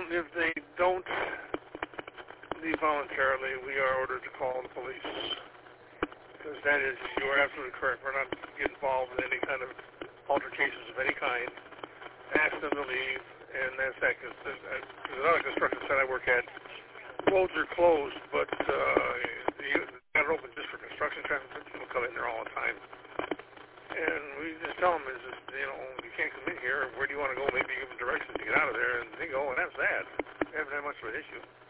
if they don't leave voluntarily, we are ordered to call the police. Because that is, you are absolutely correct. We're not get involved in any kind of altercations of any kind. Ask them to leave, and that's that. Because there's another construction site I work at. Roads are closed, but they're open just for construction traffic. People come in there all the time. And we just tell them, you can't come in here. Where do you want to go? Maybe give them directions to get out of there. And they go, and that's that. We haven't had much of an issue.